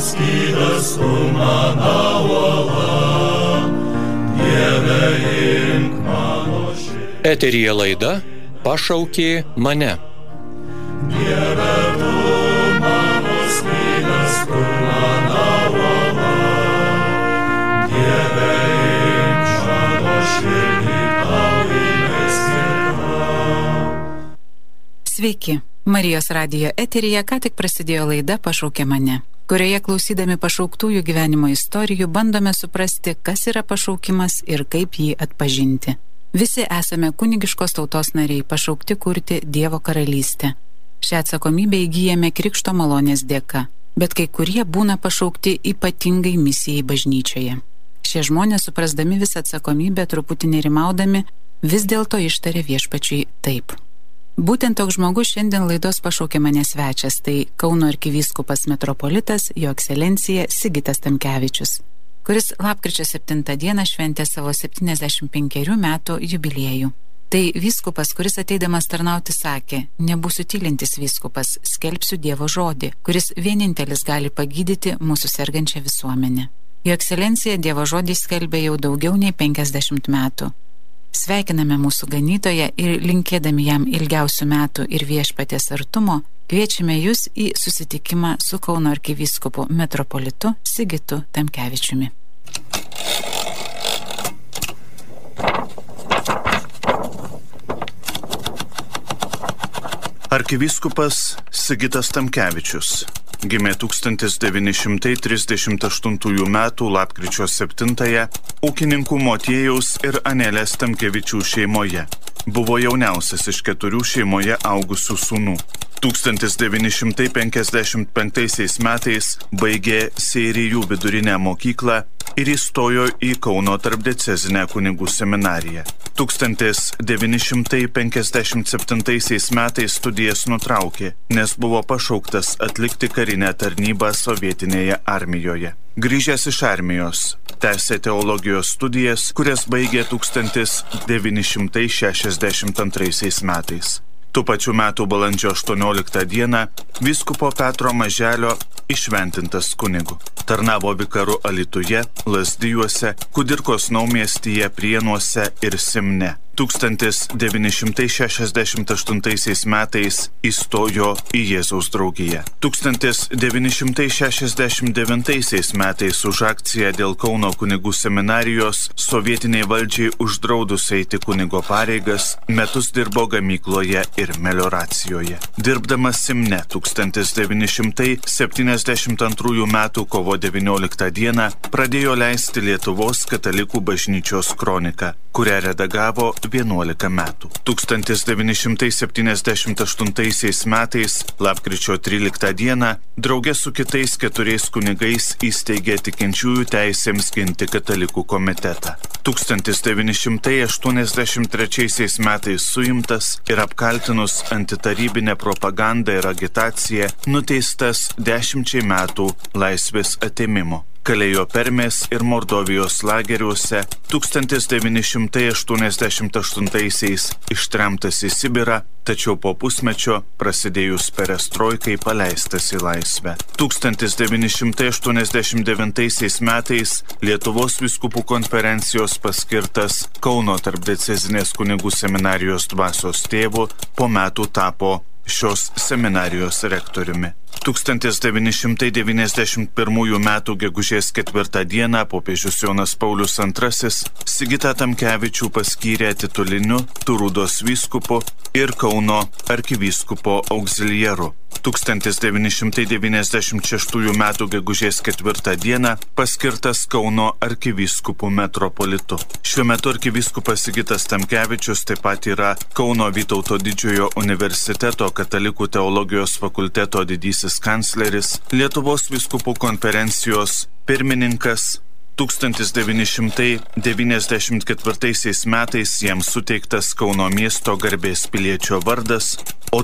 skydas tu mano uola, Dieve imk mano širdį. Eteryje laida Pašaukė mane. Dieve tu mano skydas tu mano uola, Dieve imk mano širdį tau įmeskirta. Sveiki. Marijos radijo eteryje ką tik prasidėjo laida Pašaukė mane, kurioje klausydami pašauktųjų gyvenimo istorijų bandome suprasti, kas yra pašaukimas ir kaip jį atpažinti. Visi esame kunigiškos tautos nariai, pašaukti kurti Dievo karalystę. Šią atsakomybę įgyjame krikšto malonės dėka, bet kai kurie būna pašaukti ypatingai misijai bažnyčioje. Šie žmonės, suprasdami visą atsakomybę, truputį nerimaudami, vis dėlto ištarė Viešpačiui taip. Būtent toks žmogus šiandien laidos Pašaukė mane svečias, tai Kauno arkivyskupas metropolitas, jo ekscelencija Sigitas Tamkevičius, kuris lapkričio 7 dieną šventė savo 75 metų jubiliejų. Tai vyskupas, kuris ateidamas tarnauti sakė, nebūsiu tylintis vyskupas, skelbsiu Dievo žodį, kuris vienintelis gali pagydyti mūsų sergančią visuomenę. Jo ekscelencija Dievo žodį skelbė jau daugiau nei 50 metų. Sveikiname mūsų ganytoją ir linkėdami jam ilgiausių metų ir viešpaties artumo, kviečiame jūs į susitikimą su Kauno arkivyskupu metropolitu Sigitu Tamkevičiumi. Arkivyskupas Sigitas Tamkevičius gimė 1938 m. lapkričio 7 ūkininkų Motiejaus ir Anelės Tamkevičių šeimoje. Buvo jauniausias iš 4 šeimoje augusių sūnų. 1955 metais baigė Seirijų vidurinę mokyklą ir įstojo į Kauno tarpdiecezinę kunigų seminariją. 1957 metais studijas nutraukė, nes buvo pašauktas atlikti karinę tarnybą sovietinėje armijoje. Grįžęs iš armijos, tęsė teologijos studijas, kurias baigė 1962 metais. Tų pačių metų balandžio 18 dieną vyskupo Petro Maželio išventintas kunigu. Tarnavo vikaru Alytuje, Lazdijuose, Kudirkos Naumiestyje, Prienuose ir Simne. 1968 metais įstojo į Jėzaus draugiją. 1969 metais už akciją dėl Kauno kunigų seminarijos sovietiniai valdžiai uždraudus eiti kunigo pareigas, metus dirbo gamykloje ir melioracijoje. Dirbdamas Simne 1972 metų kovo 19 dieną pradėjo leisti Lietuvos katalikų bažnyčios kroniką, kurią redagavo 11 metų. 1978 metais, lapkričio 13 dieną, drauge su kitais 4 kunigais įsteigė tikinčiųjų teisėms ginti katalikų komitetą. 1983 metais suimtas ir apkaltinus antitarybinę propagandą ir agitaciją, nuteistas 10 metų laisvės atėmimo. Kalėjo Permės ir Mordovijos lageriuose, 1988-aisiais ištremtas į Sibirą, tačiau po pusmečio prasidėjus perestroikai paleistas į laisvę. 1989 metais Lietuvos vyskupų konferencijos paskirtas Kauno tarpdiecezinės kunigų seminarijos dvasios tėvu, po metų tapo šios seminarijos rektoriumi. 1991 metų gegužės 4 dieną popiežius Jonas Paulius II Sigitą Tamkevičių paskyrė tituliniu Turūdos vyskupu ir Kauno arkivyskupo auxiliaru. 1996 metų gegužės 4 dieną paskirtas Kauno arkivyskupu metropolitu. Šiuo metu arkivyskupas Sigitas Tamkevičius taip pat yra Kauno Vytauto Didžiojo universiteto katalikų teologijos fakulteto didysis kancleris, Lietuvos vyskupų konferencijos pirmininkas. 1994 metais jam suteiktas Kauno miesto garbės piliečio vardas, o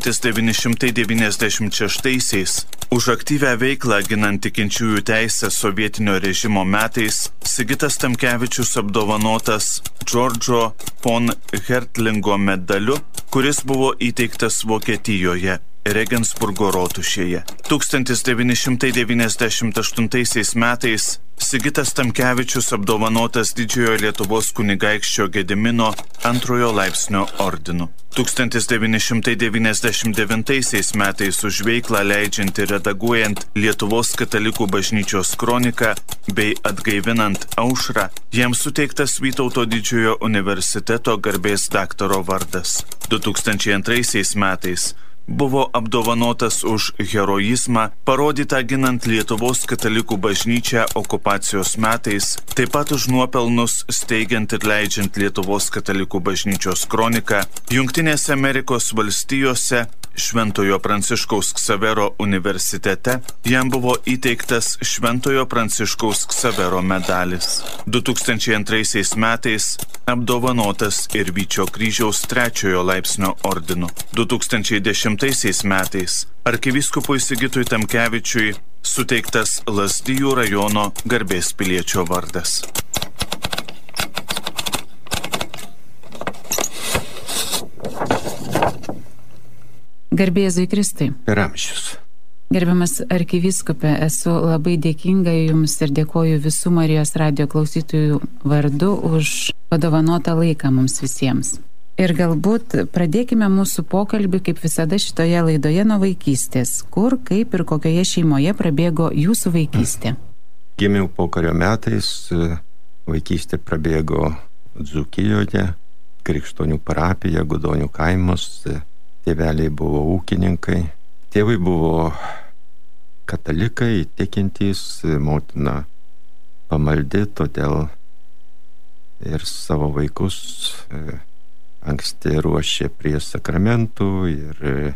1996 už aktyvią veiklą ginant tikinčiųjų teisę sovietinio režimo metais Sigitas Tamkevičius apdovanotas Džordžo von Hertlingo medaliu, kuris buvo įteiktas Vokietijoje Regensburgo rotušėje. 1998 metais Sigitas Tamkevičius apdovanotas Didžiojo Lietuvos kunigaikščio Gedimino antrojo laipsnio ordinu. 1999 metais už veiklą leidžiant ir redaguojant Lietuvos katalikų bažnyčios kroniką bei atgaivinant aušrą, jam suteiktas Vytauto Didžiojo universiteto garbės daktaro vardas. 2002 metais buvo apdovanotas už heroizmą, parodytą ginant Lietuvos katalikų bažnyčią okupacijos metais, taip pat už nuopelnus steigiant ir leidžiant Lietuvos katalikų bažnyčios kroniką Jungtinėse Amerikos valstijose Šventojo Pranciškaus Ksavero universitete. Jam buvo įteiktas Šventojo Pranciškaus Ksavero medalis. 2002 metais apdovanotas ir Vyčio kryžiaus 3 laipsnio ordinu. 2010 metais arkivyskupui Sigitui Tamkevičiui suteiktas Lazdijų rajono garbės piliečio vardas. Garbė Jėzui Kristui. Per amžius. Gerbiamas arkivyskupė, esu labai dėkinga Jums ir dėkoju visų Marijos radijo klausytojų vardu už padovanotą laiką mums visiems. Ir galbūt pradėkime mūsų pokalbį, kaip visada šitoje laidoje, nuo vaikystės. Kur, kaip ir kokioje šeimoje prabėgo jūsų vaikystė? Gimiau pokario metais, vaikystė prabėgo Dzūkijoje, Krikštonių parapija, Gudonių kaimas. Tėveliai buvo ūkininkai, tėvai buvo katalikai, tikintys, motina pamaldi, todėl ir savo vaikus anksti ruošė prie sakramentų ir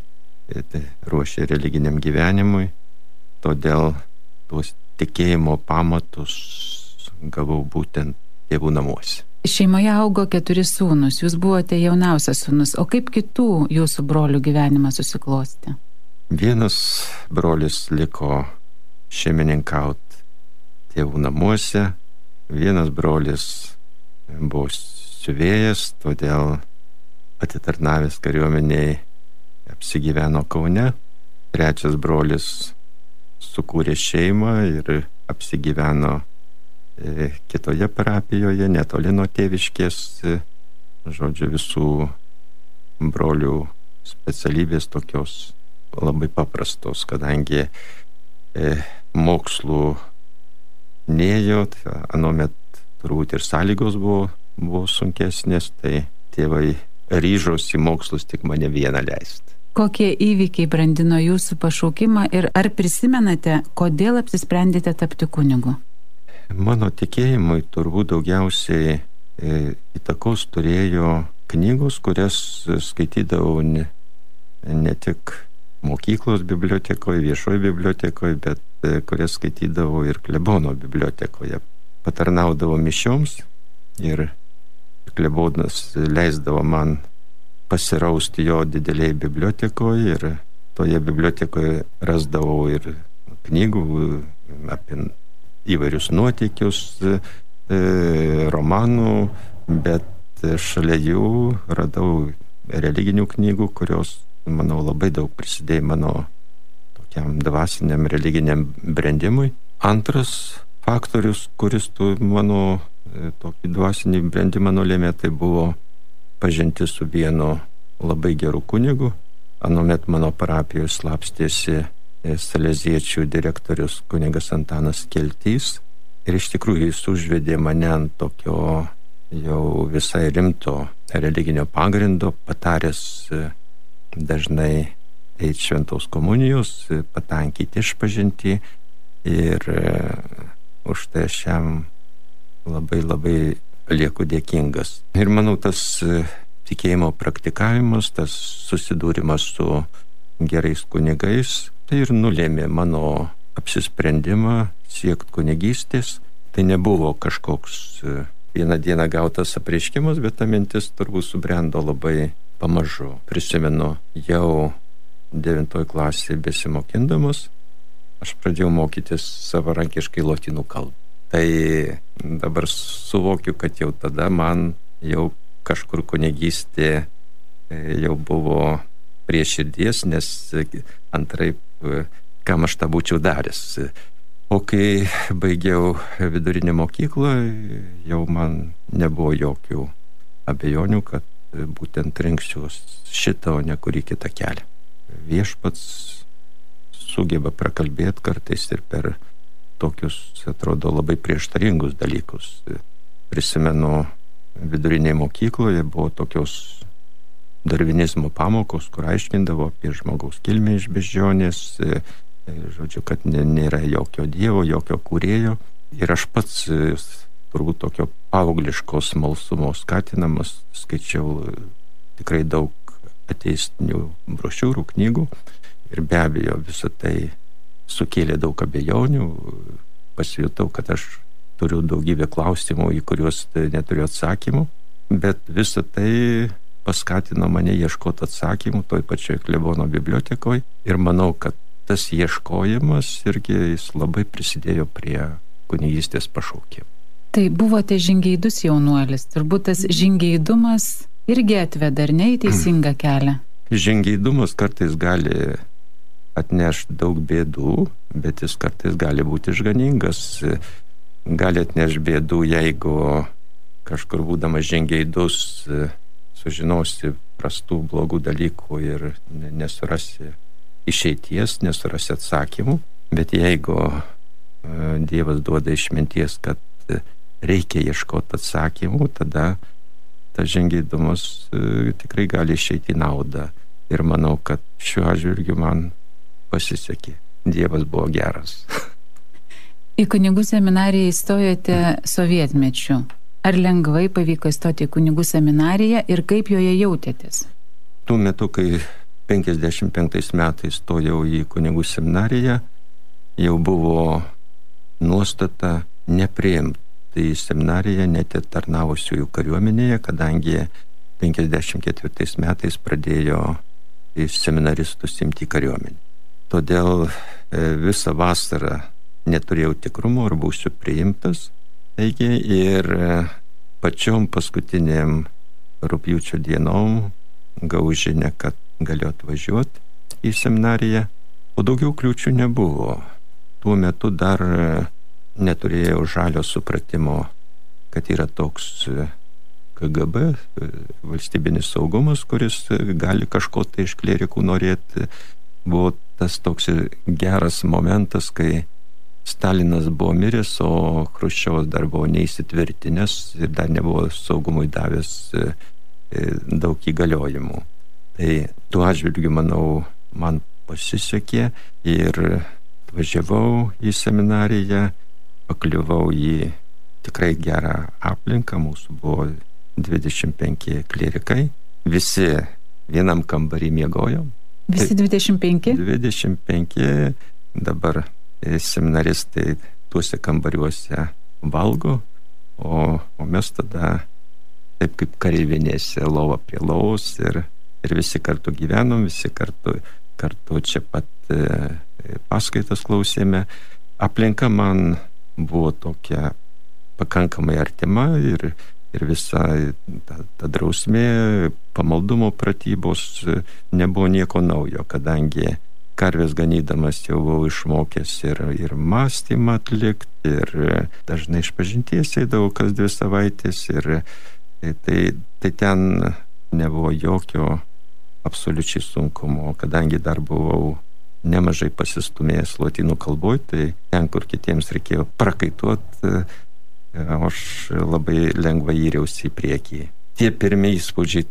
ruošė religiniam gyvenimui, todėl tuos tikėjimo pamatus gavau būtent tėvų namuose. Šeimoje augo 4 sūnus, jūs buvote jauniausias sūnus, o kaip kitų jūsų brolių gyvenimas susiklosti? Vienas brolis liko šeimininkauti tėvų namuose, vienas brolis buvo siuvėjas, todėl atitarnavęs kariuomeniai apsigyveno Kaune, trečias brolis sukūrė šeimą ir apsigyveno kitoje parapijoje, netoli nuo tėviškės. Žodžiu, visų brolių specialybės tokios labai paprastos, kadangi mokslų nėjo, anuomet turbūt ir sąlygos buvo sunkesnės, tai tėvai ryžosi mokslus tik mane vieną leisti. Kokie įvykiai brandino jūsų pašaukimą ir ar prisimenate, kodėl apsisprendėte tapti kunigu? Mano tikėjimui turbūt daugiausiai įtakos turėjo knygos, kurias skaitydavau ne tik mokyklos bibliotekoje, viešoje bibliotekoje, bet kurias skaitydavau ir klebono bibliotekoje. Patarnaudavo mišioms ir klebonas leisdavo man pasirausti jo didelėje bibliotekoje ir toje bibliotekoje rasdavau ir knygų apie įvairius nuotykius, romanų, bet šalia jų radau religinių knygų, kurios, manau, labai daug prisidėjo mano tokiam dvasiniam religiniam brendimui. Antras faktorius, kuris mano tokį dvasinį brendimą nulėmė, tai buvo pažintis su vienu labai geru kunigu. Anuomet mano parapijoje slapstėsi saleziečių direktorius kunigas Antanas Keltys ir iš tikrųjų jis užvedė mane ant tokio jau visai rimto religinio pagrindo, pataręs dažnai eiti šventos komunijos, patankyti išpažintį ir už tai aš jam labai lieku dėkingas. Ir manau, tas tikėjimo praktikavimas, tas susidūrimas su gerais kunigais, tai ir nulėmė mano apsisprendimą siekti kunigystės. Tai nebuvo kažkoks vieną dieną gautas apreiškimas, bet ta mintis turbūt subrendo labai pamažu. Prisimenu, jau 9 klasėje besimokindamas, aš pradėjau mokytis savarankiškai lotynų kalbą. Tai dabar suvokiu, kad jau tada man jau kažkur kunigystė jau buvo prie širdies, nes antraip, kam aš tą būčiau daręs. O kai baigiau vidurinę mokyklą, jau man nebuvo jokių abejonių, kad būtent rinksiuos šitą, o ne kurį kitą kelią. Viešpats sugeba prakalbėti kartais ir per tokius, atrodo, labai prieštaringus dalykus. Prisimenu, vidurinėje mokykloje buvo tokios darvinizmo pamokos, kur aiškindavo apie žmogaus kilmę iš beždžionės, žodžiu, kad nėra jokio dievo, jokio kūrėjo. Ir aš pats, turbūt tokio paaugliško smalsumo skatinamas, skaičiau tikrai daug ateistinių brošiūrų, knygų. Ir be abejo, visą tai sukėlė daug abejonių. Pasijutau, kad aš turiu daugybę klausimų, į kuriuos neturiu atsakymų. Bet visą tai paskatino mane ieškoti atsakymų toj pačioj klebono bibliotekoje. Ir manau, kad tas ieškojimas irgi jis labai prisidėjo prie kunigystės pašaukimo. Tai buvote žingeidus jaunuolis. Turbūt tas žingeidumas irgi atveda, ar ne, į teisingą kelią? Žingeidumas kartais gali atnešti daug bėdų, bet jis kartais gali būti išganingas. Gali atnešti bėdų, jeigu kažkur būdamas žingeidus sužinosi prastų, blogų dalykų ir nesurasi išeities, nesurasi atsakymų. Bet jeigu Dievas duoda išminties, kad reikia ieškoti atsakymų, tada tas žingeidumas tikrai gali išeiti į naudą. Ir manau, kad šiuo atžvilgiu man pasisekė. Dievas buvo geras. Į kunigų seminariją įstojote sovietmečiu. Ar lengvai pavyko įstoti į kunigų seminariją ir kaip joje jautėtės? Tuo metu, kai 55 metais stojau į kunigų seminariją, jau buvo nuostata nepriimti į seminariją net tarnavusiųjų kariuomenėje, kadangi 54 metais pradėjo seminaristus imti į kariuomenę. Todėl visą vasarą neturėjau tikrumo, ar būsiu priimtas. Taigi ir pačiom paskutiniam rugpjūčio dienom gavau žinią, kad galiu atvažiuoti į seminariją, o daugiau kliūčių nebuvo. Tuo metu dar neturėjau žalio supratimo, kad yra toks KGB, valstybinis saugumas, kuris gali kažko tai iš klierikų norėti. Buvo tas toks geras momentas, kai Stalinas buvo miręs, o Chruščiovas dar buvo neįsitvirtinęs ir dar nebuvo saugumui davęs daug įgaliojimų. Tai tuo atžvilgiu, manau, man pasisekė ir atvažiavau į seminariją, pakliuvau į tikrai gerą aplinką. Mūsų buvo 25 klierikai, visi vienam kambarį miegojom. Visi 25? 25, dabar seminaristai tuose kambariuose valgo, o mes tada taip kaip kareivinėse, lova prie lovos ir visi kartu gyvenom, visi kartu čia pat paskaitas klausėme. Aplinka man buvo tokia pakankamai artima ir visa ta drausmė, pamaldumo pratybos nebuvo nieko naujo, kadangi karvės ganydamas jau buvau išmokęs ir mąstymą atlikti, ir dažnai išpažinties eidavau kas 2 savaitės, ir tai ten nebuvo jokio absoliučiai sunkumo, kadangi dar buvau nemažai pasistumėjęs lotynų kalboj, tai ten, kur kitiems reikėjo prakaituoti, aš labai lengvai įriausi į priekį. Tie pirmi įspūdžiai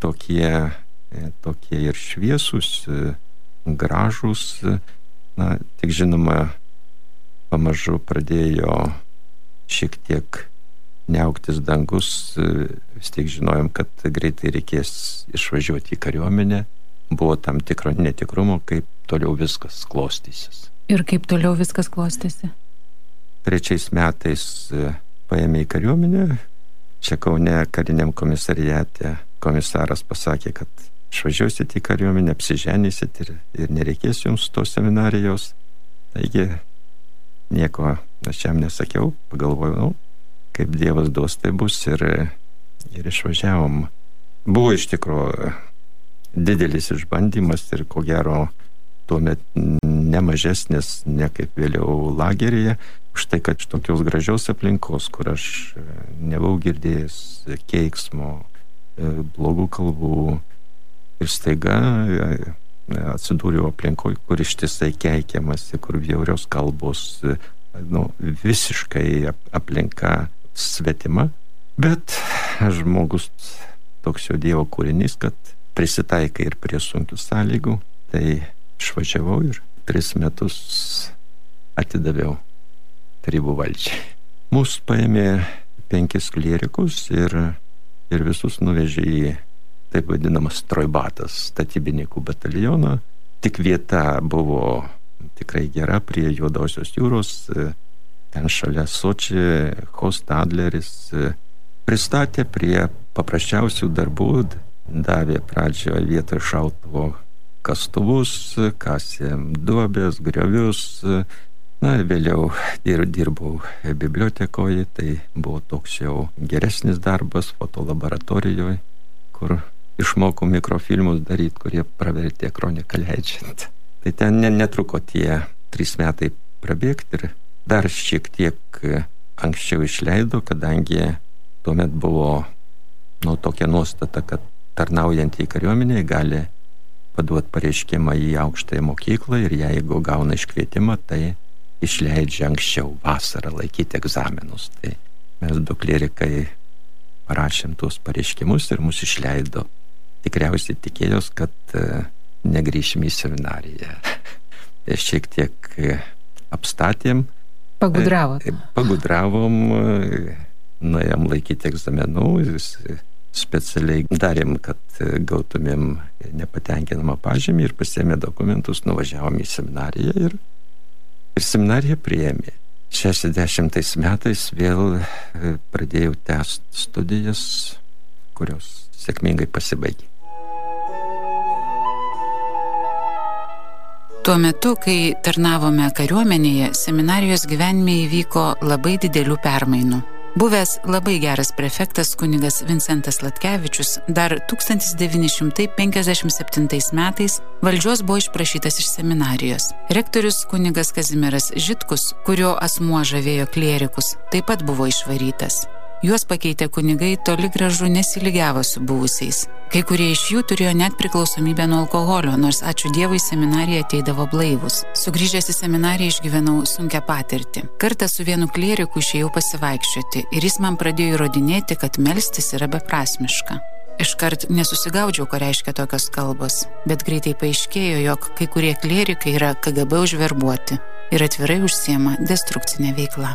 tokie ir šviesūs, gražus, tik žinoma, pamažu pradėjo šiek tiek niauktis dangus, vis tiek žinojom, kad greitai reikės išvažiuoti į kariuomenę. Buvo tam tikro netikrumo, kaip toliau viskas klostysis. Ir kaip toliau viskas klostėsi? 3 metais paėmė į kariuomenę. Čia Kaune kariniam komisariate komisaras pasakė, kad išvažiuosit į kariuomenę, apsiženysit ir nereikės jums tos seminarijos. Taigi nieko aš jam nesakiau, pagalvojau, kaip Dievas duos, tai bus, ir išvažiavom. Buvo iš tikrųjų didelis išbandymas ir ko gero tuomet nemažesnis, ne kaip vėliau lageryje, už tai, kad iš tokios gražios aplinkos, kur aš nebuvau girdėjęs keiksmo, blogų kalbų ir staiga atsidūriau aplinkoje, kur ištisai keikiamasi, kur bjaurios kalbos, visiškai aplinka svetima, bet žmogus toks jo Dievo kūrinys, kad prisitaikai ir prie sunkių sąlygų, tai išvažiavau ir 3 metus atidaviau tarybų valdžiai. Mūsų paėmė 5 klierikus ir visus nuvežė į taip vadinamas Trojbatas, statybininkų batalioną. Tik vieta buvo tikrai gera prie Juodosios jūros, ten šalia Soči, Hostadleris pristatė prie paprasčiausių darbų, davė pradžioje vietoj šautuvo kastuvus, kasėm duobės, griovius. Vėliau dirbau bibliotekoje, tai buvo toks jau geresnis darbas, fotolaboratorijoje, kur išmokau mikrofilmus daryti, kurie pravertė kroniką leidžiant. Tai ten netruko tie 3 metai prabėgti ir dar šiek tiek anksčiau išleido, kadangi tuomet buvo tokia nuostata, kad tarnaujantį kariuomenėje gali paduoti pareiškimą į aukštąją mokyklą ir jeigu gauna iškvietimą, tai išleidžia anksčiau vasarą laikyti egzaminus. Tai mes 2 klierikai parašėm tuos pareiškimus ir mus išleido. Tikriausiai tikėjos, kad negrįšim į seminariją. Šiek tiek apstatėm. Pagudravom, nuėjom laikyti egzaminų, specialiai darėm, kad gautumėm nepatenkinamą pažymį ir pasiėmė dokumentus, nuvažiavom į seminariją ir seminarija priėmė. 60 metais vėl pradėjau tęsti studijas, kurios sėkmingai pasibaigė. Tuo metu, kai tarnavome kariuomenėje, seminarijos gyvenime įvyko labai didelių permainų. Buvęs labai geras prefektas kunigas Vincentas Latkevičius dar 1957 metais valdžios buvo išprašytas iš seminarijos. Rektorius kunigas Kazimieras Žitkus, kurio asmuo žavėjo klierikus, taip pat buvo išvarytas. Juos pakeitę kunigai toli gražu nesilygiavo su buvusiais. Kai kurie iš jų turėjo net priklausomybę nuo alkoholio, nors ačiū Dievui seminariją ateidavo blaivus. Sugrįžęs į seminariją išgyvenau sunkią patirtį. Kartą su vienu klieriku išėjau pasivaikščioti ir jis man pradėjo įrodinėti, kad melstis yra beprasmiška. Iškart nesusigaudžiau, ko reiškia tokios kalbos, bet greitai paaiškėjo, jog kai kurie klierikai yra KGB užverbuoti ir atvirai užsiema destrukcinė veikla.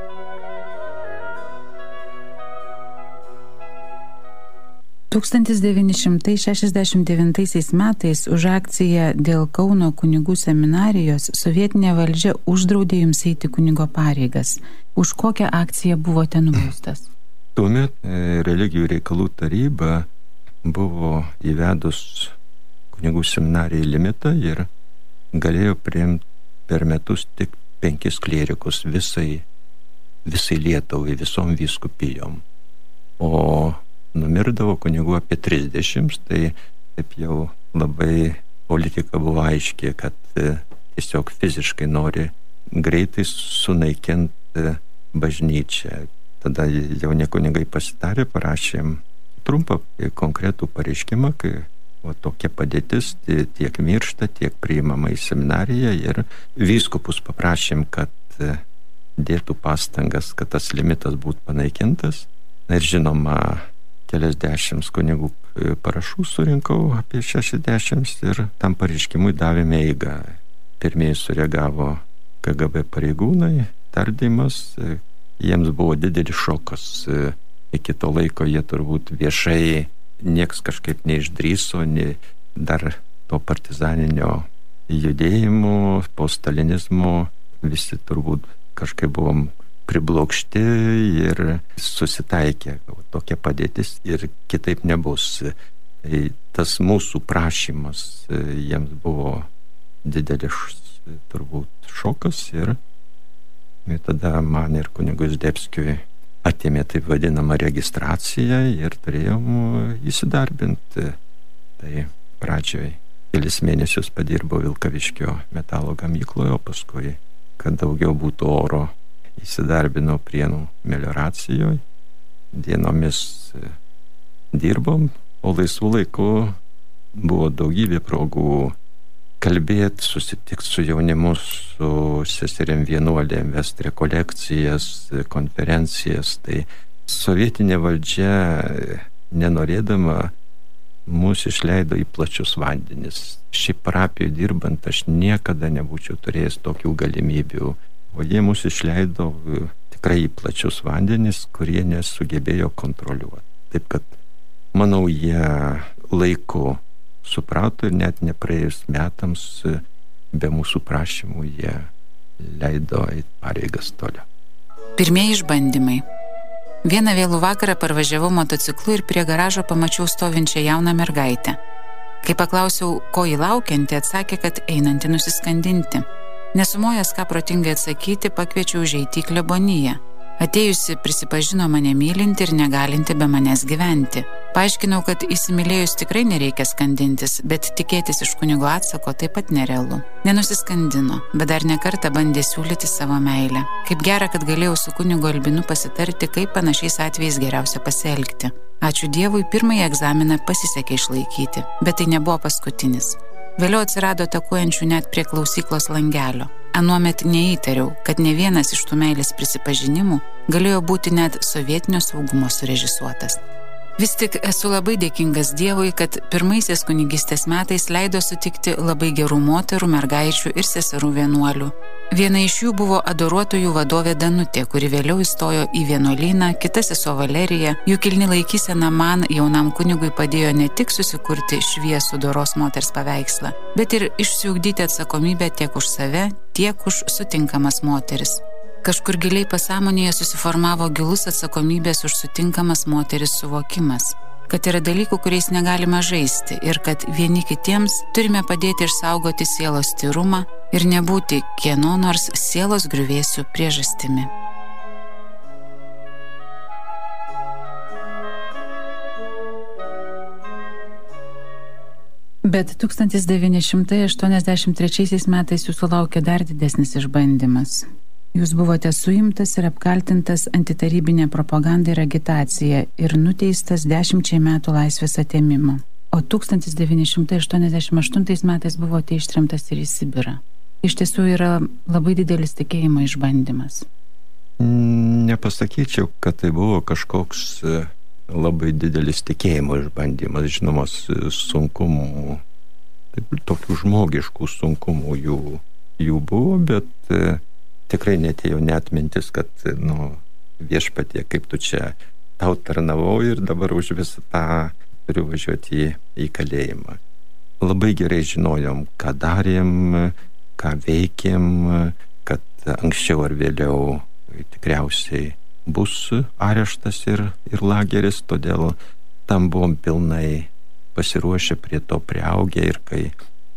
1969 metais už akciją dėl Kauno kunigų seminarijos sovietinė valdžia uždraudė jums eiti kunigo pareigas. Už kokią akciją buvote nubaustas? Tuomet religijų reikalų taryba buvo įvedus kunigų seminarijai limitą ir galėjo priimti per metus tik 5 klierikus visai Lietuvai, visom vyskupijom. O numirdavo kunigų apie 30, tai taip jau labai politika buvo aiški, kad tiesiog fiziškai nori greitai sunaikinti bažnyčią. Tada jauni kunigai pasitarė, parašėm trumpą konkretų pareiškimą, kai tokia padėtis tiek miršta, tiek priimama į seminariją ir vyskupus paprašėm, kad dėtų pastangas, kad tas limitas būtų panaikintas. Na ir žinoma, keliasdešimt kunigų parašų surinkau, apie 60 ir tam pareiškimui davėme eigą. Pirmieji sureagavo KGB pareigūnai, tardymas, jiems buvo didelis šokas. Iki to laiko jie turbūt viešai nieks kažkaip neišdrįso, dar to partizaninio judėjimo, po stalinizmo visi turbūt kažkaip buvom priblokšti ir susitaikė tokia padėtis ir kitaip nebus. Tai tas mūsų prašymas jiems buvo didelis turbūt šokas ir tada man ir kunigui Zdebskiui atėmė taip vadinamą registraciją ir turėjom įsidarbinti. Tai pradžioj kelis mėnesius padirbau Vilkaviškio metalo gamykloje, o paskui, kad daugiau būtų oro, įsidarbinau Prienų melioracijoje. Dienomis dirbom, o laisvų laikų buvo daugybė progų kalbėti, susitikti su jaunimu, su seserim vienuolėm, vesti rekolekcijas, konferencijas. Tai sovietinė valdžia, nenorėdama, mus išleido į plačius vandenis. Šiaip parapijoje dirbant aš niekada nebūčiau turėjęs tokių galimybių, o jie mus išleido tikrai į plačius vandenis, kurie nesugebėjo kontroliuoti. Taip kad, manau, jie laiku suprato ir net nepraėjus metams be mūsų prašymų jie leido eiti pareigas toliau. Pirmieji išbandymai. Vieną vėlų vakarą parvažiavau motociklu ir prie garažo pamačiau stovinčią jauną mergaitę. Kai paklausiau, ko jį laukianti, atsakė, kad einanti nusiskandinti. Nesumojęs ką protingai atsakyti, pakviečiau užeiti į kleboniją. Atėjusi prisipažino mane mylinti ir negalinti be manęs gyventi. Paaiškinau, kad įsimylėjus tikrai nereikia skandintis, bet tikėtis iš kunigo atsako taip pat nerealu. Nenusiskandino, bet dar ne kartą bandė siūlyti savo meilę. Kaip gera, kad galėjau su kunigu Albinu pasitarti, kaip panašiais atvejais geriausia pasielgti. Ačiū Dievui, pirmąjį egzaminą pasisekė išlaikyti, bet tai nebuvo paskutinis. Vėliau atsirado atakuojančių net prie klausyklos langelio. Anuomet neįtariau, kad ne vienas iš tų meilės prisipažinimų galėjo būti net sovietinio saugumo surežisuotas. Vis tik esu labai dėkingas Dievui, kad pirmaisiais kunigystės metais leido sutikti labai gerų moterų, mergaičių ir seserų vienuolių. Viena iš jų buvo adoruotojų vadovė Danutė, kuri vėliau įstojo į vienuolyną, kita sesuo Valerija. Jų kilni laikysena man, jaunam kunigui, padėjo ne tik susikurti šviesų doros moters paveikslą, bet ir išsiugdyti atsakomybę tiek už save, tiek už sutinkamas moteris. Kažkur giliai pasąmonėje susiformavo gilus atsakomybės už sutinkamas moteris suvokimas, kad yra dalykų, kuriais negalima žaisti ir kad vieni kitiems turime padėti išsaugoti sielos tyrumą ir nebūti kieno nors sielos griuvėsių priežastimi. Bet 1983 metais jūsų laukia dar didesnis išbandymas. Jūs buvote suimtas ir apkaltintas antitarybinė propaganda ir agitacija ir nuteistas 10 metų laisvės atėmimo. O 1988 metais buvote ištremtas ir į Sibirą. Iš tiesų yra labai didelis tikėjimo išbandymas. Nepasakyčiau, kad tai buvo kažkoks labai didelis tikėjimo išbandymas. Žinomas sunkumų, tokių žmogiškų sunkumų jų buvo, bet tikrai netėjo net mintis, kad viešpatie, kaip tu čia tau tarnavau ir dabar už visą tą turiu važiuoti į kalėjimą. Labai gerai žinojom, ką darėm, ką veikėm, kad anksčiau ar vėliau tikriausiai bus areštas ir lageris, todėl tam buvom pilnai pasiruošę, prie to priaugę ir kai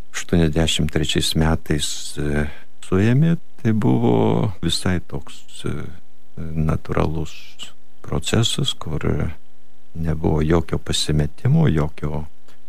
83 metais suėmė, tai buvo visai toks natūralus procesas, kur nebuvo jokio pasimetimo, jokio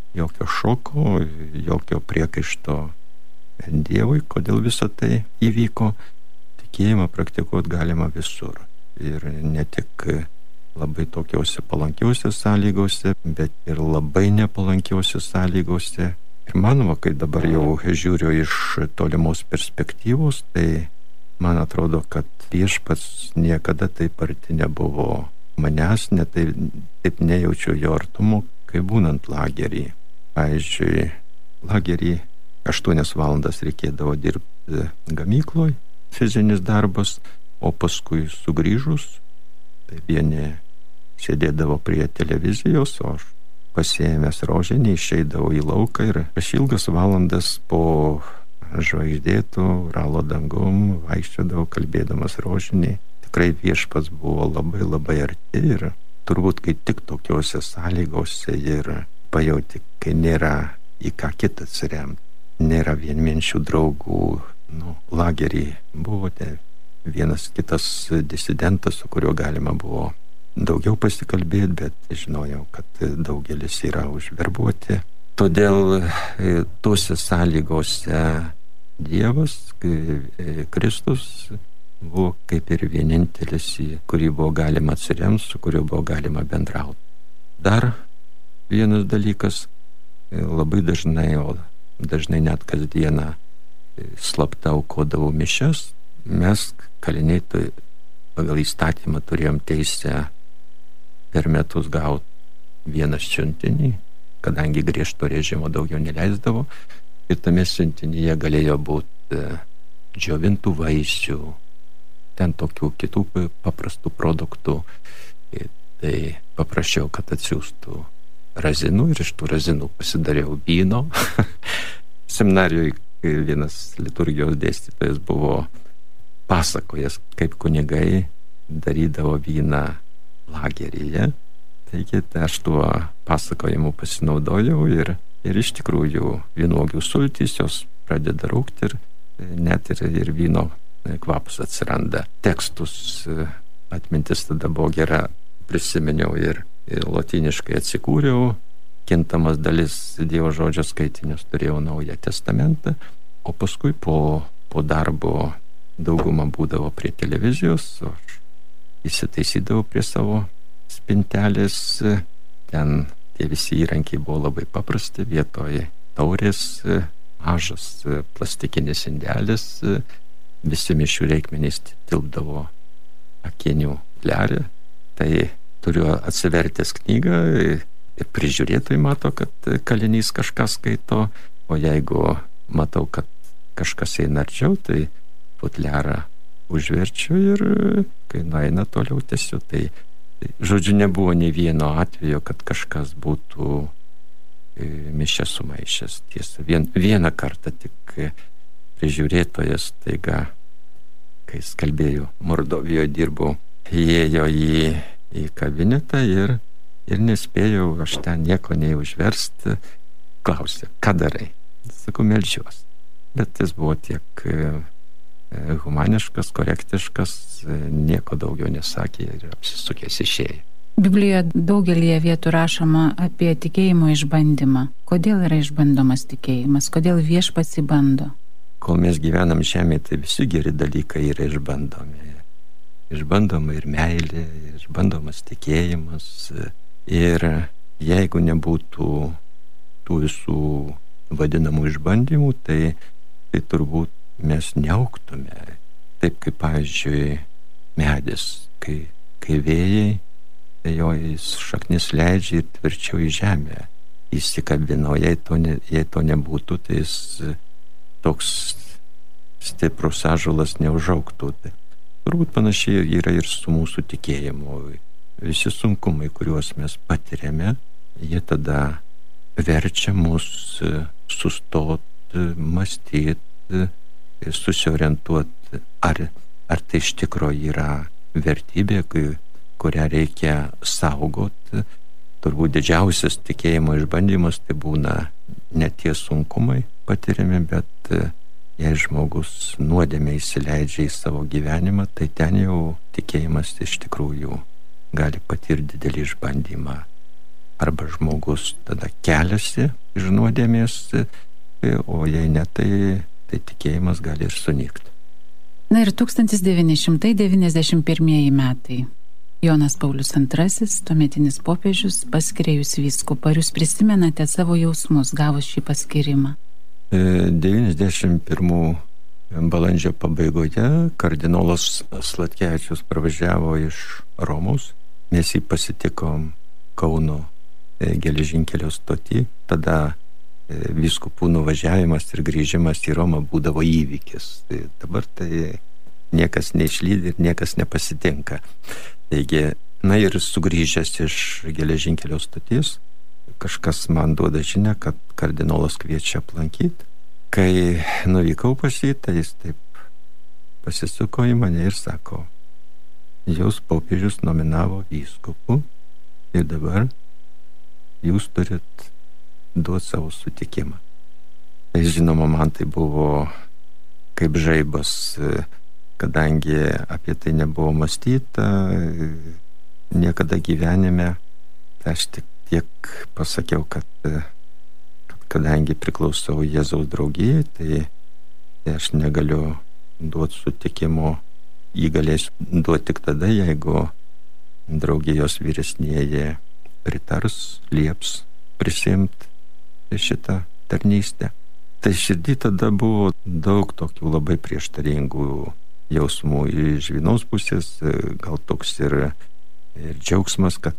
šoko, jokio priekaišto Dievui, kodėl visa tai įvyko. Tikėjimą praktikuoti galima visur. Ir ne tik labai tokiuose palankiuose sąlygose, bet ir labai nepalankiuose sąlygose. Ir manoma, kai dabar jau žiūriu iš tolimos perspektyvos, tai man atrodo, kad viešpats niekada taip arti nebuvo manęs, taip nejaučiu jo artumo, kai būnant lagerį. Pavyzdžiui, lagerį 8 valandas reikėdavo dirbti gamykloje, fizinis darbas, o paskui sugrįžus, tai vieni sėdėdavo prie televizijos, o aš pasiėmęs rožinį išeidavau į lauką ir aš ilgas valandas po žvaigždėtų ralo dangum vaikščiodavau kalbėdamas rožinį. Tikrai viešpats buvo labai labai arti ir turbūt kai tik tokiuose sąlygose ir pajauti, kai nėra į ką kitą atsiremti, nėra vienminčių draugų. Lagerį buvote vienas kitas disidentas, su kuriuo galima buvo daugiau pasikalbėti, bet žinojau, kad daugelis yra užverbuoti. Todėl tose sąlygose Dievas, Kristus, buvo kaip ir vienintelis, kurį buvo galima atsiremti, su kuriuo buvo galima bendrauti. Dar vienas dalykas, labai dažnai, o dažnai net kasdieną slapta aukodavau mišias. Mes, kaliniai, pagal įstatymą turėjom teisę per metus gauti vieną siuntinį, kadangi griežto režimo daugiau neleisdavo. Ir tame siuntinyje galėjo būti džiovintų vaisių, ten tokių kitų paprastų produktų. Tai paprašiau, kad atsiųstų razinų ir iš tų razinų pasidariau vyno. Seminarijoje vienas liturgijos dėstytojas buvo pasakojęs, kaip kunigai darydavo vyną lageryje. Taigi aš tuo pasakojimu pasinaudojau ir iš tikrųjų vynuogių sultys jos pradeda rūgti ir net ir vyno kvapas atsiranda. Tekstus atmintis tada buvo gera, prisiminiau ir lotyniškai atsikūriau, kintamas dalis Dievo žodžio skaitinius turėjau Naują testamentą, o paskui po darbo dauguma būdavo prie televizijos, o aš įsitaisydavau prie savo spintelės. Ten tie visi įrankiai buvo labai paprasti, vietoje taurės, mažas plastikinis indelis, visi mišių reikmenys tilpdavo akinių klerį. Tai turiu atsivertęs knygą ir prižiūrėtojai mato, kad kalinys kažką skaito, o jeigu matau, kad kažkas eina arčiau, tai futliarą užverčiu ir kai nueina toliau tęsiu. Tai žodžiu, nebuvo nei vieno atvejo, kad kažkas būtų mišią sumaišęs. Tiesa, vieną kartą tik prižiūrėtojas, taiga, kai kalbėjau, Mordovijoje dirbau, įėjo į kabinetą ir nespėjau aš ten nieko nei užversti. Klausė, ką darai? Sakau, meldžiuos. Bet jis buvo tiek humaniškas, korektiškas, nieko daugiau nesakė ir apsisukęs išėjo. Biblijoje daugelį vietų rašoma apie tikėjimo išbandymą. Kodėl yra išbandomas tikėjimas? Kodėl viešpats įbando? Kol mes gyvenam žemėje, tai visi geri dalykai yra išbandomi. Išbandoma ir meilė, išbandomas tikėjimas. Ir jeigu nebūtų tų visų vadinamų išbandymų, tai turbūt mes neaugtume. Taip kaip, pavyzdžiui, medis, kai vėjai, tai jo šaknis leidžia ir tvirčiau į žemę įsikabino. Jei to nebūtų, tai jis toks stiprus ąžuolas neužaugtų. Tai turbūt panašiai yra ir su mūsų tikėjimu. Visi sunkumai, kuriuos mes patiriame, jie tada verčia mus sustoti, mąstyti, susiorientuoti, ar tai iš tikrųjų yra vertybė, kurią reikia saugoti. Turbūt didžiausias tikėjimo išbandymas tai būna ne tie sunkumai patiriami, bet jei žmogus nuodėmę įsileidžia į savo gyvenimą, tai ten jau tikėjimas iš tikrųjų gali patirti didelį išbandymą. Arba žmogus tada keliasi iš nuodėmės, o jei ne, tai tikėjimas gali ir sunykti. Na ir 1991 metai. Jonas Paulius II, tuometinis popiežius, paskiria jūs vyskupą. Ar jūs prisimenate savo jausmus gavus šį paskirimą? 91 balandžio pabaigoje kardinolas Sladkevičius pravažiavo iš Romos. Mes jį pasitikom Kauno geležinkelio stotį. Tada vyskupų nuvažiavimas ir grįžimas į Romą būdavo įvykis. Dabar tai niekas neišlydi ir niekas nepasitinka. Taigi, na ir sugrįžęs iš geležinkelio stoties, kažkas man duoda žinią, kad kardinolas kviečia aplankyti. Kai nuvykau pas jį, tai jis taip pasisuko į mane ir sako, jūs popiežius nominavo vyskupu ir dabar jūs turit duoti savo sutikimą. Tai žinoma, man tai buvo kaip žaibas, kadangi apie tai nebuvo mąstyta niekada gyvenime. Tai aš tik tiek pasakiau, kad kadangi priklausau Jėzaus draugijai, tai aš negaliu duoti sutikimo, jį galėsiu duoti tik tada, jeigu draugijos vyresnieji pritars, lieps prisimti šitą tarnystę. Tai širdį tada buvo daug tokių labai prieštaringų jausmų. Iš vienos pusės gal toks ir džiaugsmas, kad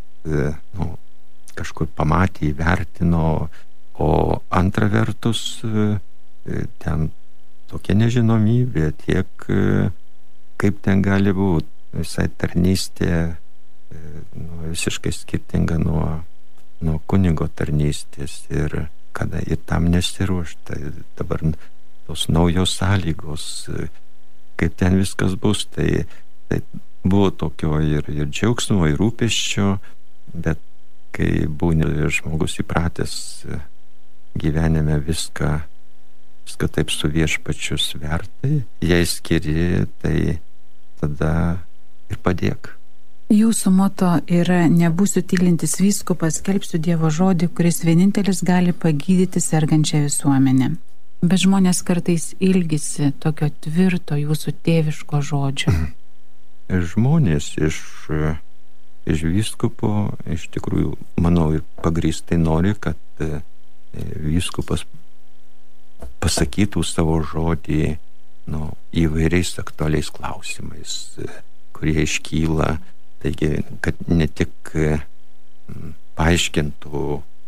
kažkur pamatė, įvertino, o antra vertus ten tokia nežinomybė, tiek kaip ten gali būti. Visai tarnystė visiškai skirtinga nuo kunigo tarnystės ir kada ir tam nesiruošta. Dabar tos naujos sąlygos, kaip ten viskas bus, tai buvo tokio ir džiaugsmo, ir rūpesčio, bet kai būni žmogus įpratęs gyvenime viską taip su viešpačiu svertai, jei skiri, tai tada ir padėk. Jūsų moto yra nebūsiu tylintis vyskupas, skelbsiu Dievo žodį, kuris vienintelis gali pagydyti sergančią visuomenę. Bet žmonės kartais ilgisi tokio tvirto jūsų tėviško žodžio. Žmonės iš vyskupo iš tikrųjų, manau, ir pagrįstai nori, kad vyskupas pasakytų savo žodį įvairiais aktualiais klausimais, kurie iškyla. Taigi, kad ne tik paaiškintų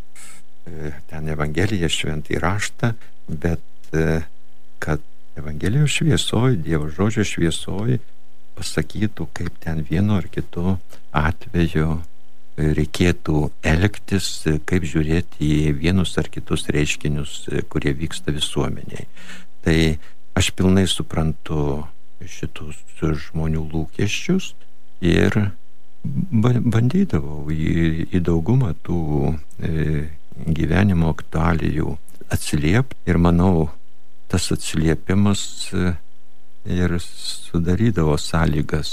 ten Evangeliją, šventąjį raštą, bet kad Evangelijos šviesoj, Dievo žodžio šviesoj pasakytų, kaip ten vieno ar kito atveju reikėtų elgtis, kaip žiūrėti į vienus ar kitus reiškinius, kurie vyksta visuomeniai. Tai aš pilnai suprantu šitus žmonių lūkesčius ir bandydavau į daugumą tų gyvenimo aktualijų atsiliepti ir manau, tas atsiliepimas ir sudarydavo sąlygas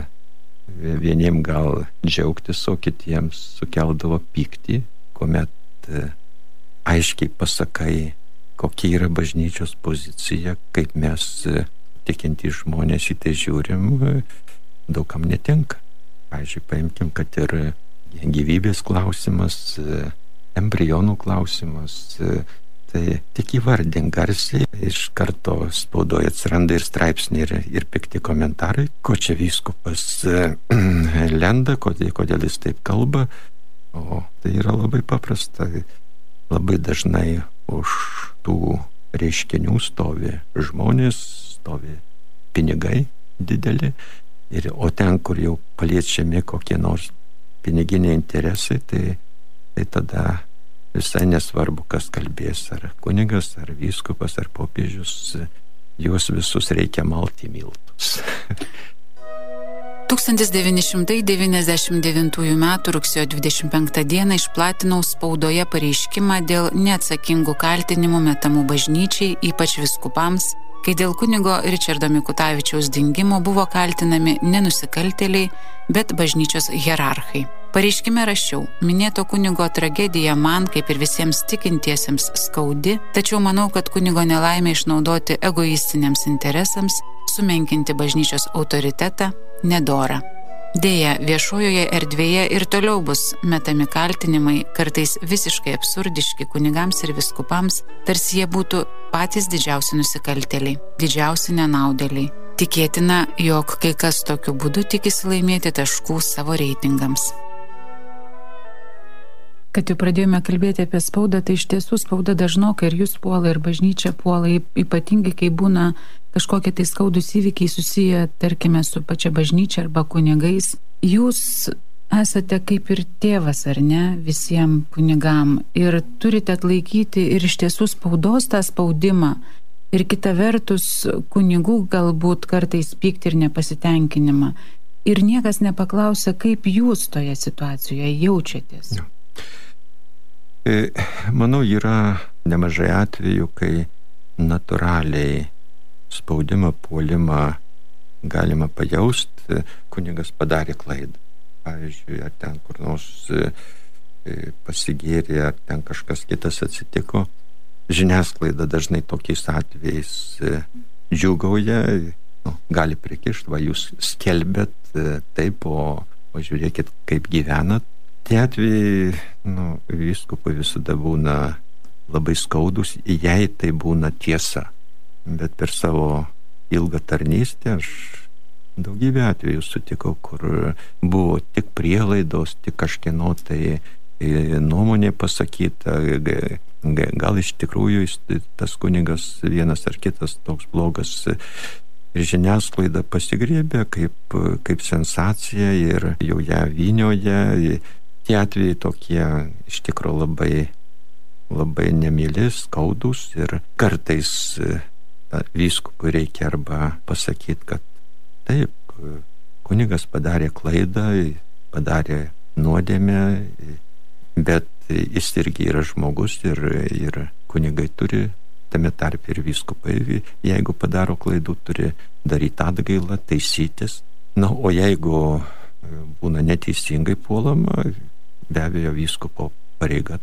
vieniem gal džiaugtis, o kitiems sukeldavo pyktį, kuomet aiškiai pasakai, kokia yra bažnyčios pozicija, kaip mes tikintys žmonės į tai žiūrim, daugam netinka. Pavyzdžiui, paimkim, kad ir gyvybės klausimas, embrionų klausimas, tai tik įvardink garsiai, iš karto spaudoje atsiranda ir straipsniai, ir pikti komentarai, ko čia vyskupas lenda, kodėl jis taip kalba, o tai yra labai paprasta. Labai dažnai už tų reiškinių stovi žmonės, stovi pinigai dideli, o ten, kur jau paliečiami kokie nors piniginiai interesai, tai tada visai nesvarbu, kas kalbės, ar kunigas, ar vyskupas, ar popiežius, juos visus reikia malti į miltus. 1999 m. rugsėjo 25 d. išplatinau spaudoje pareiškimą dėl neatsakingų kaltinimų metamų bažnyčiai, ypač vyskupams, kai dėl kunigo Ričardo Mikutavičiaus dingimo buvo kaltinami ne nusikaltėliai, bet bažnyčios hierarchai. Pareiškime rašiau, minėto kunigo tragedija man, kaip ir visiems tikintiesiems, skaudi, tačiau manau, kad kunigo nelaimė išnaudoti egoistiniams interesams, sumenkinti bažnyčios autoritetą, nedora. Deja, viešojoje erdvėje ir toliau bus metami kaltinimai, kartais visiškai absurdiški kunigams ir viskupams, tarsi jie būtų patys didžiausi nusikaltėliai, didžiausi nenaudėliai. Tikėtina, jog kai kas tokiu būdu tikisi laimėti taškų savo reitingams. Kad jau pradėjome kalbėti apie spaudą, tai iš tiesų spauda dažnokai ir jūs puola, ir bažnyčia puola, ypatingai kai būna kažkokie tai skaudus įvykiai susiję, tarkime, su pačia bažnyčia arba kunigais. Jūs esate kaip ir tėvas, ar ne, visiems kunigam ir turite atlaikyti ir iš tiesų spaudos tą spaudimą ir kita vertus kunigų galbūt kartais pyktį ir nepasitenkinimą. Ir niekas nepaklausia, kaip jūs toje situacijoje jaučiatės. Manau, yra nemažai atvejų, kai natūraliai spaudimą, puolimą galima pajausti, kunigas padarė klaidą. Pavyzdžiui, ar ten kur nors pasigėrė, ar ten kažkas kitas atsitiko, žiniasklaida dažnai tokiais atvejais džiūgauja, gali prikišti, va jūs skelbėt taip, o žiūrėkit, kaip gyvenat. Tie atvejai, vyskupui visada būna labai skaudus, jei tai būna tiesa. Bet per savo ilgą tarnystę aš daugybę atvejų sutikau, kur buvo tik prielaidos, tik kažkieno tai nuomonė pasakyta, gal iš tikrųjų tas kunigas vienas ar kitas toks blogas, ir žiniasklaida pasigriebė kaip sensacija ir jau ją vynioja. Tie atvejai tokie iš tikrųjų labai nemyli, skaudus, ir kartais vyskupui reikia arba pasakyti, kad taip, kunigas padarė klaidą, padarė nuodėmę, bet jis irgi yra žmogus ir kunigai turi, tame tarp ir vyskupai, jeigu padaro klaidų, turi daryti atgailą, taisytis. O jeigu būna neteisingai puolama, be abejo vyskupo pareiga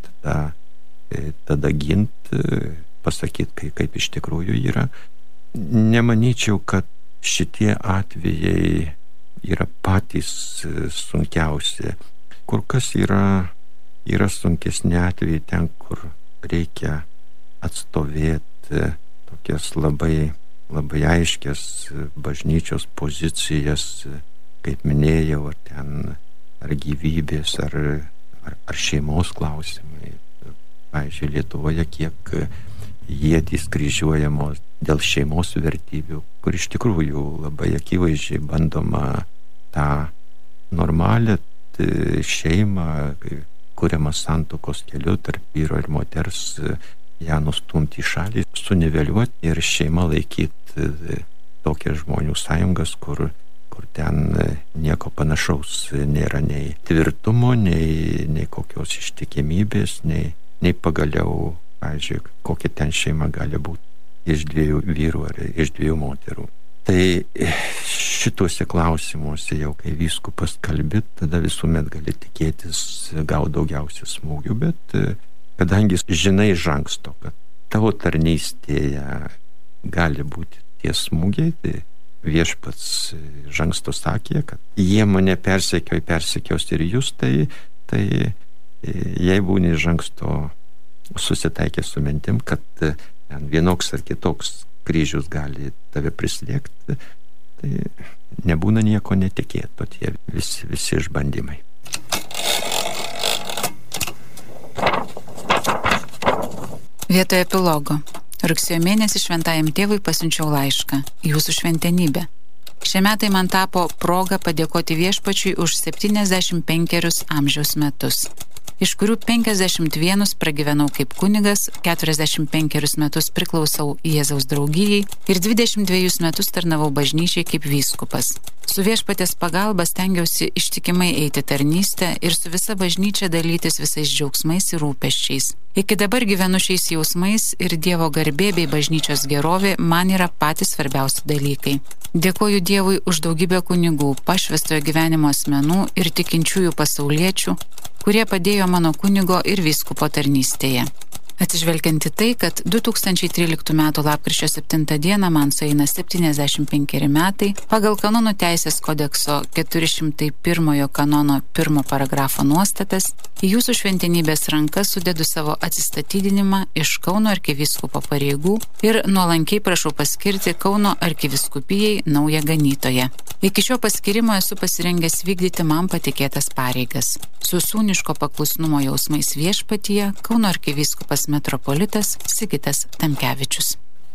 tada ginti, pasakyti, kaip iš tikrųjų yra. Nemanyčiau, kad šitie atvejai yra patys sunkiausi. Kur kas yra sunkesni atvejai ten, kur reikia atstovėti tokias labai aiškias bažnyčios pozicijas, kaip minėjau, ar gyvybės, ar šeimos klausimai. Pavyzdžiui, Lietuvoje kiek ietys kryžiuojamos dėl šeimos vertybių, kur iš tikrųjų labai akivaizdžiai bandoma tą normalią šeimą, kuriamą santuokos keliu tarp vyro ir moters, ją nustumti į šalį, suniveliuoti ir šeimą laikyti tokias žmonių sąjungas, kur ten nieko panašaus nėra, nei tvirtumo, nei kokios ištikimybės, nei pagaliau, pavyzdžiui, kokia ten šeima gali būti iš 2 vyrų ar iš 2 moterų. Tai šituose klausimuose jau kai vyskupas kalbi, tada visuomet gali tikėtis gauti daugiausia smūgių, bet kadangi žinai iš anksto, kad tavo tarnystėje gali būti tie smūgiai, tai viešpats iš anksto sakė, kad jie mane persekios ir jūs, tai jei būni iš anksto susitaikė su mintim, kad vienoks ar kitoks kryžius gali tave prislėgti, tai nebūna nieko netikėto, tie visi išbandymai. Vietoje epilogo. Rugsėjo mėnesį šventajam tėvui pasiunčiau laišką. Jūsų šventenybė. Šie metai man tapo proga padėkoti viešpačiui už 75 amžiaus metus, iš kurių 51 pragyvenau kaip kunigas, 45 metus priklausau Jėzaus draugijai ir 22 metus tarnavau bažnyčiai kaip vyskupas. Su viešpatės pagalba stengiausi ištikimai eiti tarnystę ir su visa bažnyčia dalytis visais džiaugsmais ir rūpesčiais. Iki dabar gyvenu šiais jausmais ir Dievo garbė bei bažnyčios gerovė man yra patys svarbiausi dalykai. Dėkoju Dievui už daugybę kunigų, pašvęstojo gyvenimo asmenų ir tikinčiųjų pasauliečių, kurie padėjo mano kunigo ir vyskupo tarnystėje. Atsižvelgiant į tai, kad 2013 m. lapkričio 7 d. man sueina 75 metai, pagal kanonų teisės kodekso 401 kanono 1 paragrafo nuostatas, į jūsų šventenybės rankas sudedu savo atsistatydinimą iš Kauno arkivyskupo pareigų ir nuolankiai prašau paskirti Kauno arkivyskupijai naują ganytoją. Iki šio paskirimo esu pasirengęs vykdyti man patikėtas pareigas. Su sūniško paklusnumo jausmais viešpatyje Kauno arkivyskupas metropolitas Sigitas Tamkevičius.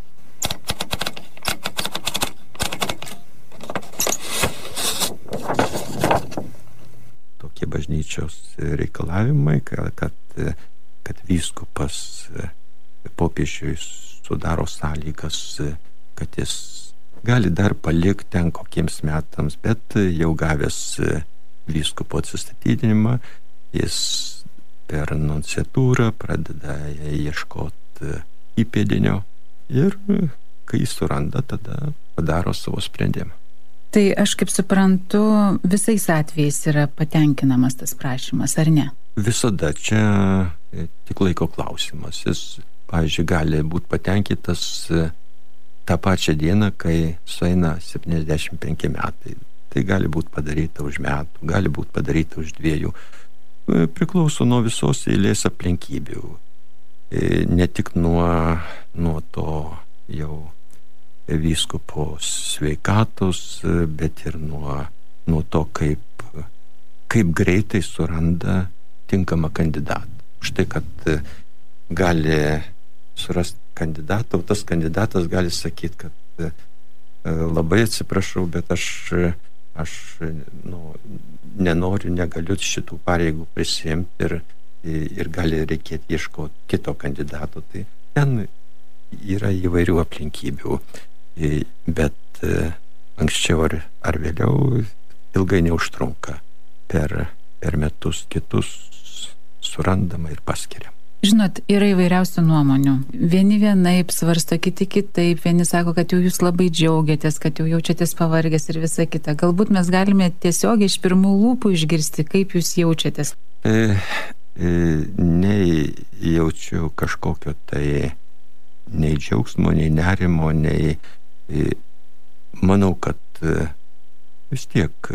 Tokie bažnyčios reikalavimai, kad vyskupas popiežiui sudaro sąlygas, kad jis gali dar palikti ten kokiems metams, bet jau gavęs vyskupo atsistatydinimą, jis per nunciatūrą pradeda ieškoti įpėdinio ir kai jis suranda, tada padaro savo sprendimą. Tai aš kaip suprantu, visais atvejais yra patenkinamas tas prašymas, ar ne? Visada čia tik laiko klausimas. Jis pavyzdžiui, gali būti patenkintas tą pačią dieną, kai sueina 75 metai. Tai gali būti padaryta už metų, gali būti padaryta už 2. Priklauso nuo visos eilės aplinkybių. Ne tik nuo to jau vyskupo sveikatos, bet ir nuo to, kaip greitai suranda tinkamą kandidatą. Štai, kad gali surasti kandidatą, o tas kandidatas gali sakyti, kad labai atsiprašau, bet aš nenoriu, negaliu šitų pareigų prisiimti ir gali reikėti ieškoti kito kandidato. Tai ten yra įvairių aplinkybių, bet anksčiau ar vėliau ilgai neužtrunka. Per metus kitus surandama ir paskiriama. Žinot, yra įvairiausių nuomonių. Vieni vienaip svarsto, kiti kitaip. Vieni sako, kad jau jūs labai džiaugiatės, kad jau jaučiatės pavargęs ir visa kita. Galbūt mes galime tiesiog iš pirmų lūpų išgirsti, kaip jūs jaučiatės. Nei jaučiu kažkokio tai nei džiaugsmo, nei nerimo, nei... Manau, kad vis tiek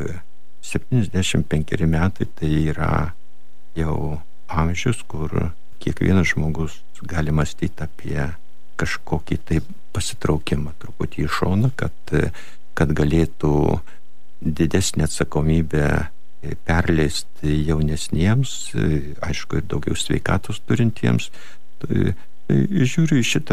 75 metai tai yra jau amžius, kur kiekvienas žmogus gali mąstyti apie kažkokį tai pasitraukimą truputį į šoną, kad galėtų didesnę atsakomybę perleisti jaunesniems, aišku, ir daugiau sveikatos turintiems. Žiūriu į šitą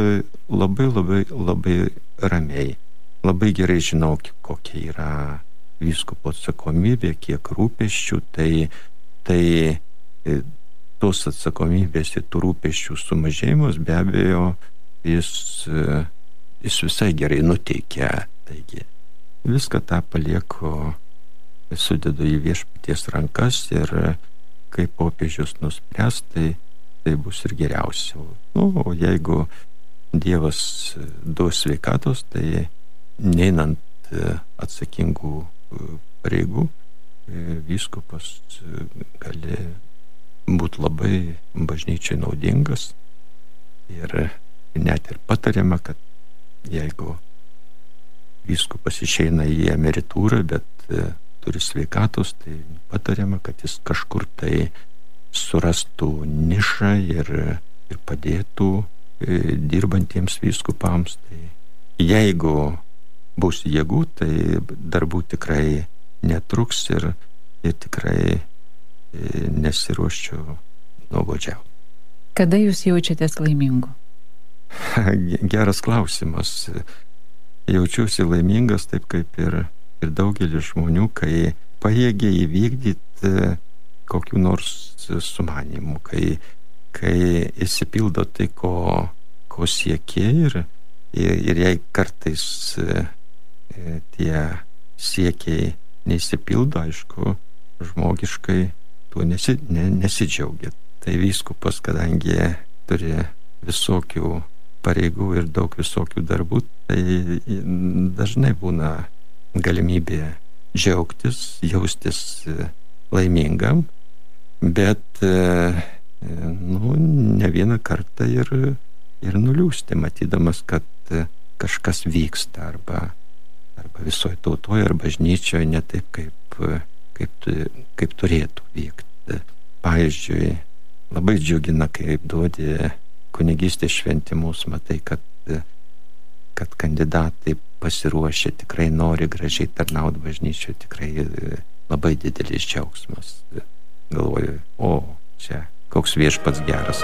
labai ramiai. Labai gerai žinau, kokia yra vyskupo atsakomybė, kiek rūpesčių, tai tos atsakomybės ir tų rūpesčių sumažėjimas be abejo jis visai gerai nuteikia. Taigi viską tą palieku, sudedu į viešpaties rankas ir kai popiežius nuspręs, tai bus ir geriausia. O jeigu Dievas duos sveikatos, tai neinant atsakingų pareigų, vyskupas gali būti labai bažnyčiai naudingas ir net ir patariama, kad jeigu vyskupas išeina į emeritūrą, bet turi sveikatos, tai patariama, kad jis kažkur tai surastų nišą ir padėtų dirbantiems vyskupams. Tai jeigu bus jėgų, tai darbų tikrai netruks ir tikrai nesiruoščiau nuobodžiauti. Kada jūs jaučiatės laimingu? Geras klausimas. Jaučiuosi laimingas taip kaip ir daugelis žmonių, kai pajėgia įvykdyti kokių nors sumanimų, kai įsipildo tai, ko siekia ir jei kartais tie siekiai neįsipildo, aišku, žmogiškai tuo nesidžiaugia. Tai vyskupas, kadangi turi visokių pareigų ir daug visokių darbų, tai dažnai būna galimybė džiaugtis, jaustis laimingam, bet ne vieną kartą ir nuliūsti, matydamas, kad kažkas vyksta arba visoje tautoje ar bažnyčioje ne taip, kaip turėtų vykti. Pavyzdžiui, labai džiugina, kaip duodi kunigystės šventimus, matai, kad kandidatai pasiruošę, tikrai nori gražiai tarnauti bažnyčioje, tikrai labai didelis džiaugsmas. Galvoju, čia koks viešpats geras.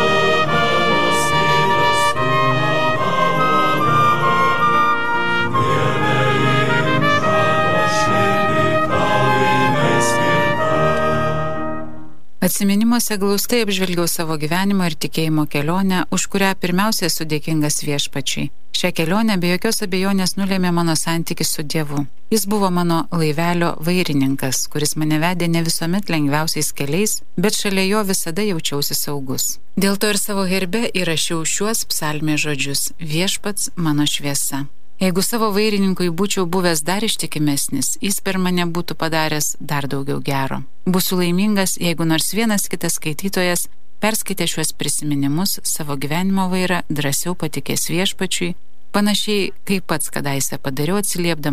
Atsiminimuose glaustai apžvelgiau savo gyvenimo ir tikėjimo kelionę, už kurią pirmiausia esu dėkingas viešpačiui. Šią kelionę be jokios abejonės nulėmė mano santykis su Dievu. Jis buvo mano laivelio vairininkas, kuris mane vedė ne visuomet lengviausiais keliais, bet šalia jo visada jaučiausi saugus. Dėl to ir savo herbe įrašiau šiuos psalmės žodžius: viešpats mano šviesa. Jeigu savo vairininkui būčiau buvęs dar ištikimesnis, jis per mane būtų padaręs dar daugiau gero. Būsiu laimingas, jeigu nors vienas kitas skaitytojas perskaitę šiuos prisiminimus, savo gyvenimo vairą drąsiau patikės Viešpačiui, panašiai kaip pats kadaise padariau atsiliepdamas